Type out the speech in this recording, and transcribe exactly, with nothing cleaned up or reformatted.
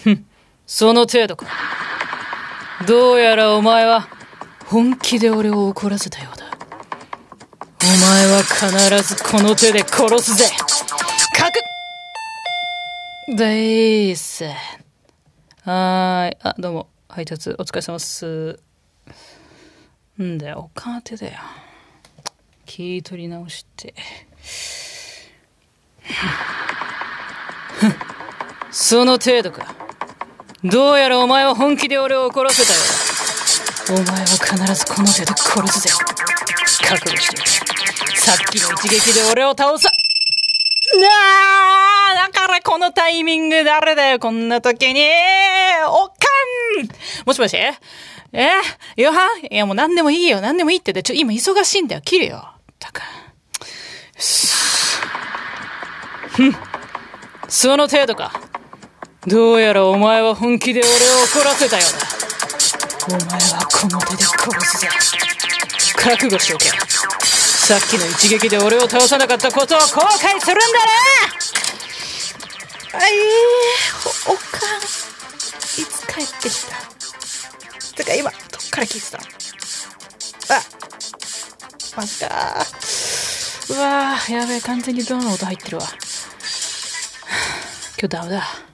その程度か。どうやらお前は本気で俺を怒らせたようだ。お前は必ずこの手で殺すぜ。覚でーす。はーい。あ、どうも。配達お疲れ様っす。んだよ、おかてだよ。気取り直して。その程度か。どうやらお前は本気で俺を怒らせたようだ。お前は必ずこの手で殺すぜ。覚悟しておけ。さっきの一撃で俺を倒さ。なあ、だからこのタイミング誰だよ、こんな時に。おかんもしもしえヨハンいやもう何でもいいよ、何でもいいって。ちょ、今忙しいんだよ。切るよ。だから。ふん。その程度か。どうやらお前は本気で俺を怒らせたようだ。お前はこの手で殺すぜ。覚悟しておけ。さっきの一撃で俺を倒さなかったことを後悔するんだな。あいー、お、おかん、いつ帰ってきた？てか今、どっから聞いてたの？あ、マジかー。うわー、やべえ、完全にドアの音入ってるわ。今日ダメだ。